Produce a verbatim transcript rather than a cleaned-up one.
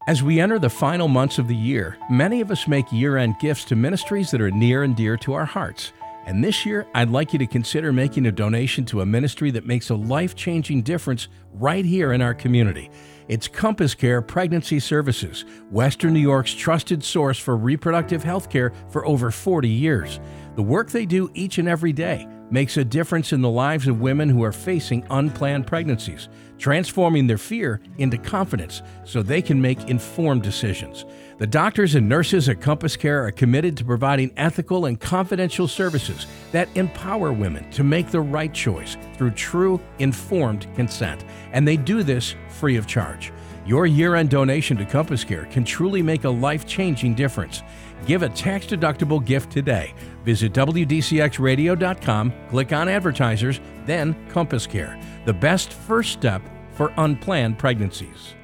As we enter the final months of the year, many of us make year-end gifts to ministries that are near and dear to our hearts. And this year, I'd like you to consider making a donation to a ministry that makes a life-changing difference right here in our community. It's Compass Care Pregnancy Services, Western New York's trusted source for reproductive health care for over forty years. The work they do each and every day makes a difference in the lives of women who are facing unplanned pregnancies, transforming their fear into confidence so they can make informed decisions. The doctors and nurses at Compass Care are committed to providing ethical and confidential services that empower women to make the right choice through true, informed consent. And they do this free of charge. Your year-end donation to Compass Care can truly make a life-changing difference. Give a tax-deductible gift today. Visit W D C X radio dot com, click on Advertisers, then Compass Care, the best first step for unplanned pregnancies.